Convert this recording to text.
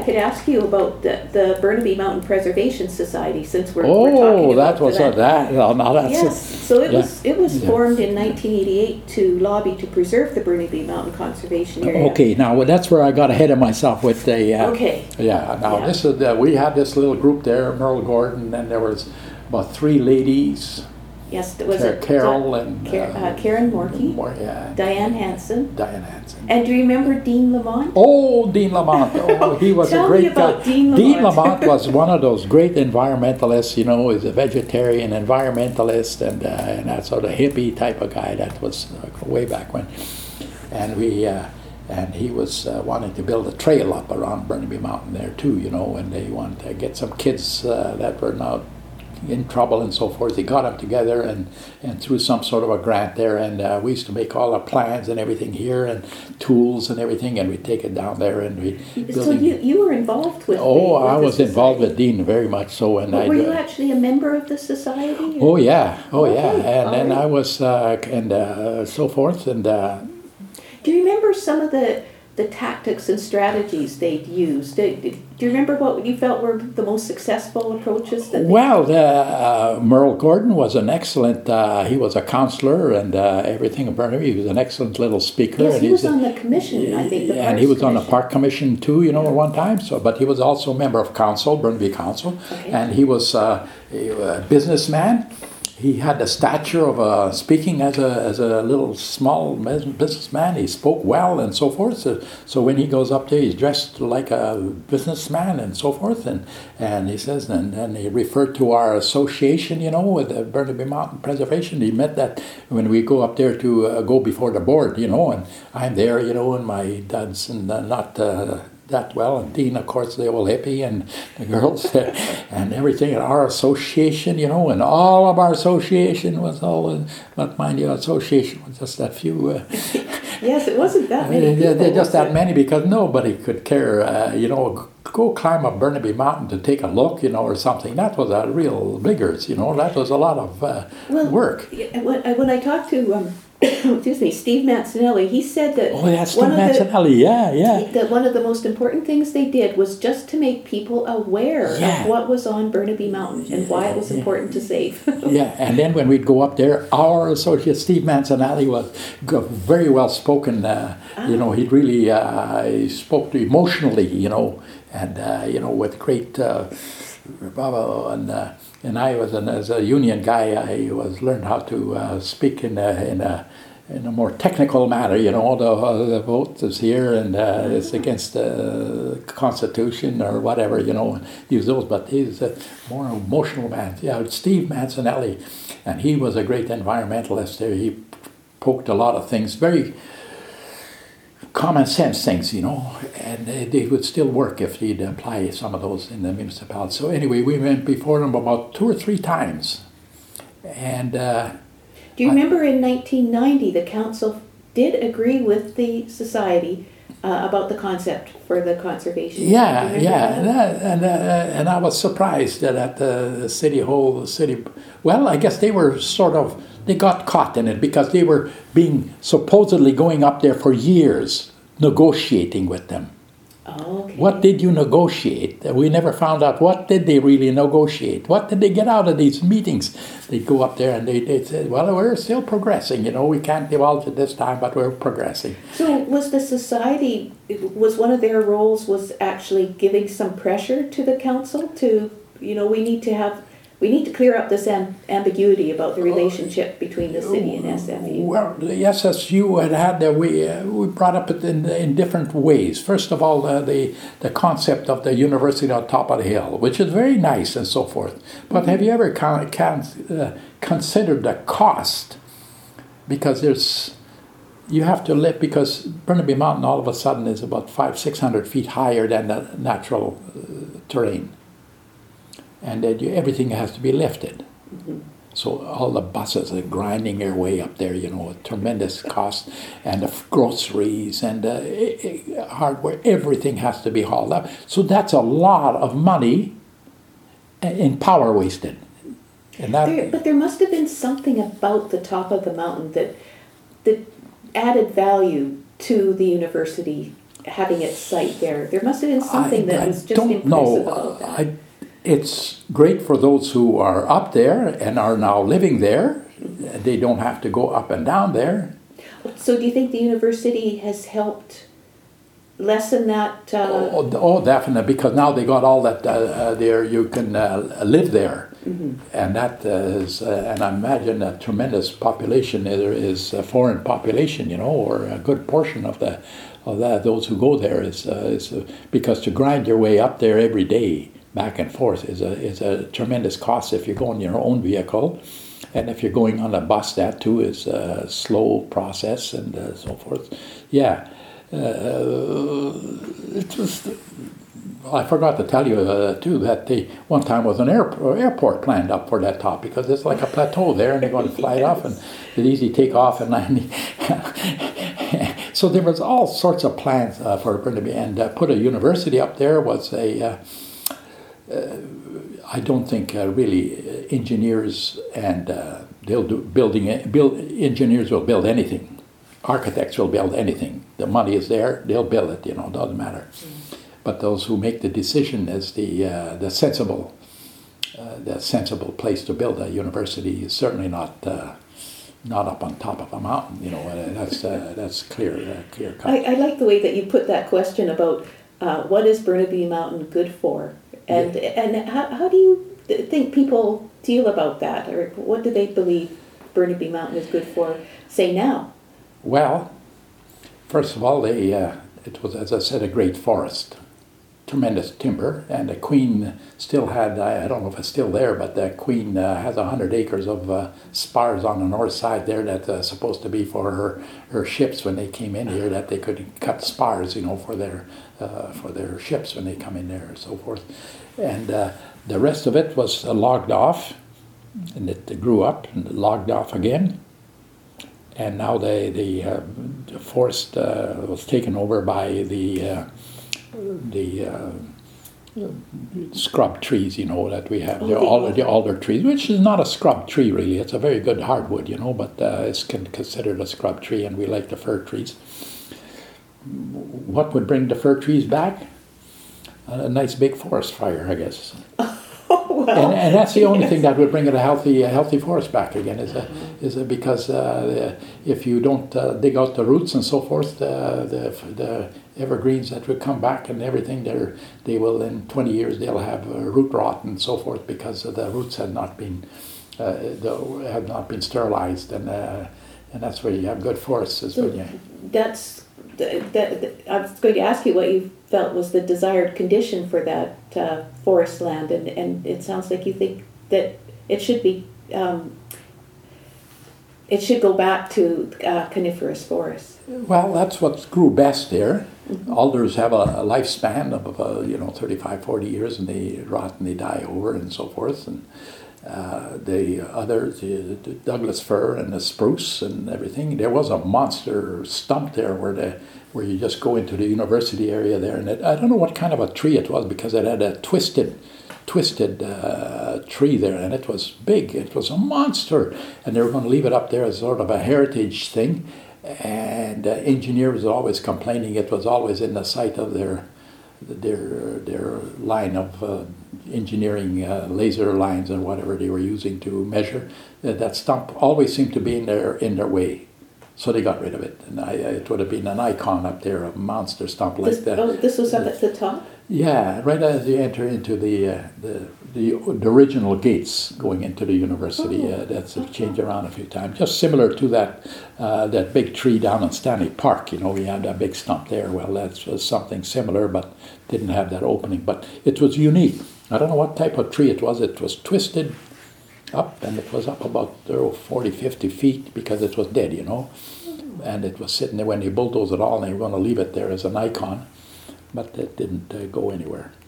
I could ask you about the Burnaby Mountain Preservation Society, since we're talking Oh, about that was that. Well, now that's Yes, so it was Yeah. formed in 1988 to lobby to preserve the Burnaby Mountain Conservation Area. Okay, now that's where I got ahead of myself with the. Okay. Yeah. Now Yeah. this is we had this little group there, Merle Gordon, and there was about 3 ladies. Yes, it was Carol and Karen Morkey, yeah, Diane Hansen. Diane Hansen. And do you remember Dean Lamont? Oh, Dean Lamont. Oh, he was Tell a great me about guy. Dean Dean Lamont. Lamont was one of those great environmentalists, you know, he's a vegetarian environmentalist and that sort of hippie type of guy that was way back when. And and he was wanting to build a trail up around Burnaby Mountain there too, you know, and they wanted to get some kids that were now in trouble and so forth. He got them together and through some sort of a grant there, and we used to make all our plans and everything here and tools and everything, and we'd take it down there and we. So you were involved with. I was involved with Dean very much so, and were you actually a member of the society? Oh yeah, and then right. I was so forth and. Do you remember some of the tactics and strategies they'd used? Do you remember what you felt were the most successful approaches? Merle Gordon was an excellent, he was a counselor and everything in Burnaby. He was an excellent little speaker. Yes, and he was on the commission, I think. And he was on the park commission too, you know, at one time. So, but he was also a member of council, Burnaby Council, and he was a businessman. He had the stature of speaking as a little small businessman. He spoke well and so forth. So when he goes up there, he's dressed like a businessman and so forth. And he says, and he referred to our association, you know, with the Burnaby Mountain Preservation. He meant that when we go up there to go before the board, you know, and I'm there, you know, and my dad's not. That well, and Dean, of course, the old hippie, and the girls, and everything, and our association, you know, and all of our association was all, but mind you, association was just that few. Yes, it wasn't that many people. Just that many, because nobody could care, you know, go climb up Burnaby Mountain to take a look, you know, or something. That was a real biggers, you know, that was a lot of work. When I talked to excuse me, Steve Mancinelli, he said that Steve Mancinelli, yeah. That one of the most important things they did was just to make people aware of what was on Burnaby Mountain and why it was important to save. Yeah, and then when we'd go up there, our associate Steve Mancinelli was very well spoken. You know, he really he spoke emotionally, you know, and you know, with great. And I was as a union guy, I learned how to speak in a more technical manner. You know, the vote is here and it's against the Constitution or whatever. You know, use those. But he's a more emotional man. Yeah, Steve Mancinelli, and he was a great environmentalist. There, he poked a lot of things, very common sense things, you know, and they would still work if he'd apply some of those in the municipality. So anyway, we went before them about 2 or 3 times. And do you remember in 1990 the council did agree with the society about the concept for the conservation? Yeah, and I was surprised that at the city. Well, I guess they were they got caught in it because they were supposedly going up there for years, negotiating with them. Oh, okay. What did you negotiate? We never found out. What did they really negotiate? What did they get out of these meetings? They'd go up there and they'd say, well, we're still progressing. You know, we can't divulge it this time, but we're progressing. So was the society, was one of their roles was actually giving some pressure to the council to, you know, we need to clear up this ambiguity about the relationship between the city and SFU. Well, the SSU we brought up it in different ways. First of all, the concept of the university on top of the hill, which is very nice and so forth. But have you ever considered the cost? Because you have to live, because Burnaby Mountain all of a sudden is about 500-600 feet higher than the natural terrain. And everything has to be lifted. Mm-hmm. So all the buses are grinding their way up there, you know, at tremendous cost, and the groceries and hardware, everything has to be hauled up. So that's a lot of money in power wasted. And but there must have been something about the top of the mountain that added value to the university having its site there? There must have been something that was just don't know. impressive about that. It's great for those who are up there and are now living there. They don't have to go up and down there. So do you think the university has helped lessen that? Definitely, because now they got all that there. You can live there, and that is, and I imagine a tremendous population there is a foreign population, you know, or a good portion of that. Those who go there is because to grind your way up there every day back and forth is a tremendous cost if you go in your own vehicle. And if you're going on a bus, that too is a slow process and so forth. Yeah. It was. I forgot to tell you too that one time was an airport planned up for that top because it's like a plateau there, and they're going to fly it off, and it's easy take off and landing. So there was all sorts of plans for Burnaby, and put a university up there was a. I don't think really engineers and engineers will build anything. Architects will build anything. The money is there; they'll build it. You know, it doesn't matter. But those who make the decision is the sensible place to build a university is certainly not up on top of a mountain. You know, that's clear cut. I like the way that you put that question about what is Burnaby Mountain good for, and how do you think people deal about that, or what do they believe Burnaby Mountain is good for, say now? Well, first of all, it was, as I said, a great forest. Tremendous timber, and the Queen still had, I don't know if it's still there, but the Queen has 100 acres of spars on the north side there that's supposed to be for her ships when they came in here, that they could cut spars, you know, for their ships when they come in there and so forth. And the rest of it was logged off, and it grew up and logged off again. And now the forest was taken over by the scrub trees, you know, that we have, the alder trees, which is not a scrub tree really. It's a very good hardwood, you know, but it's considered a scrub tree, and we like the fir trees. What would bring the fir trees back? A nice big forest fire, I guess. Well, and that's the only thing that would bring it a healthy forest back again is because if you don't dig out the roots and so forth, the evergreens that would come back and everything, they will in 20 years they'll have root rot and so forth because the roots had not been sterilized, and that's where you have good forests. Is when you. That's I was going to ask you what you felt was the desired condition for that forest land, and it sounds like you think that it should be it should go back to coniferous forests. Well, that's what grew best there. Mm-hmm. Alders have a lifespan of 35, 40 years, and they rot and they die over and so forth. And the others, the Douglas fir and the spruce and everything. There was a monster stump there where you just go into the university area there, and I don't know what kind of a tree it was because it had a twisted tree there, and it was big. It was a monster, and they were going to leave it up there as sort of a heritage thing. And engineers were always complaining it was always in the sight of their line of engineering laser lines and whatever they were using to measure. That stump always seemed to be in their way, so they got rid of it. And it would have been an icon up there, a monster stump like that. Oh, this was up at the top? Yeah, right as you enter into the original gates going into the university. That's changed around a few times. Just similar to that big tree down in Stanley Park. You know, we had that big stump there. Well, that was something similar, but didn't have that opening. But it was unique. I don't know what type of tree it was. It was twisted up, and it was up about 40, 50 feet because it was dead, you know. And it was sitting there when they bulldozed it all, and they were going to leave it there as an icon. But it didn't go anywhere.